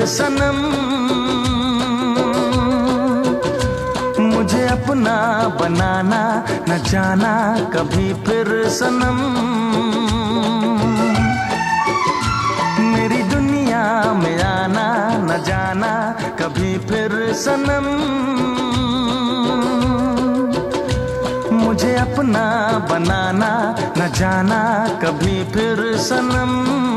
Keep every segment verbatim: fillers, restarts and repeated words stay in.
सनम, मुझे अपना बनाना न जाना कभी फिर सनम। मेरी दुनिया में आना न जाना कभी फिर सनम, मुझे अपना बनाना न जाना कभी फिर सनम।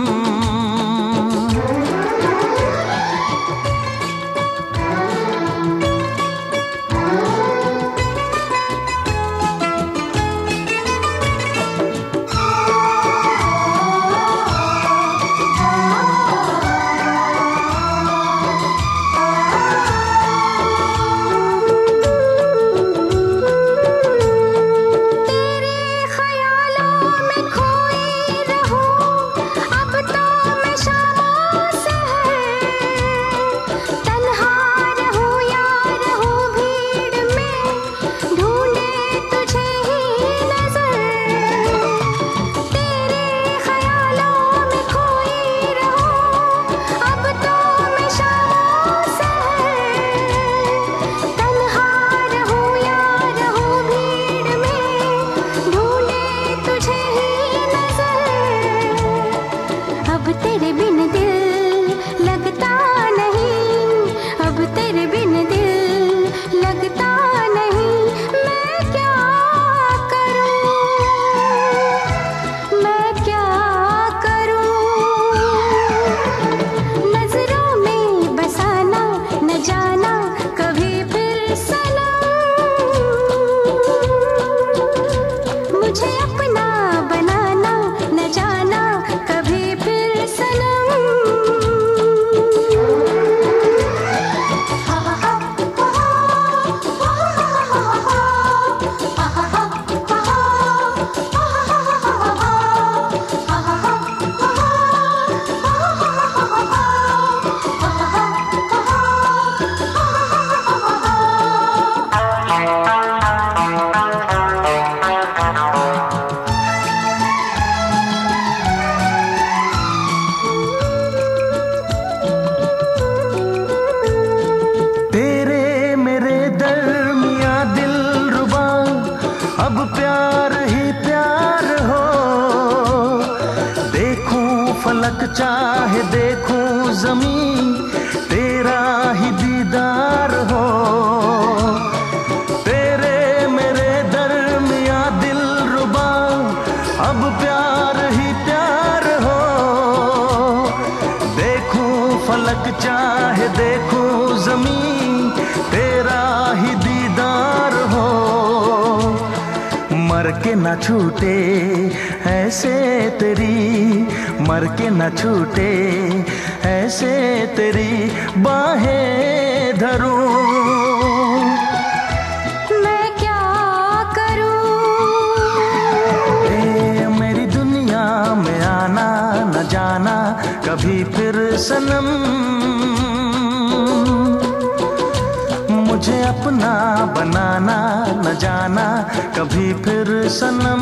अब प्यार ही प्यार हो, देखूं फलक चाहे देखूं ज़मीं, तेरा ही दीदार हो। तेरे मेरे दरमियां दिलरुबा, अब प्यार ही प्यार हो, देखूं फलक चाहे देखूं ज़मीं, तेरा ही दीदार हो। मर के न छूटे ऐसे तेरी, मर के न छूटे ऐसे तेरी बाहें धरूं। मैं क्या करूं? ए मेरी दुनिया में आना न जाना कभी फिर सनम, मुझे अपना बनाना न जाना कभी फिर सनम।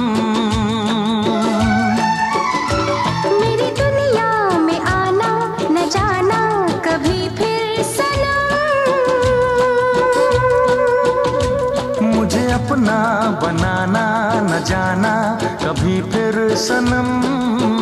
मेरी दुनिया में आना न जाना कभी फिर सनम, मुझे अपना बनाना न जाना कभी फिर सनम।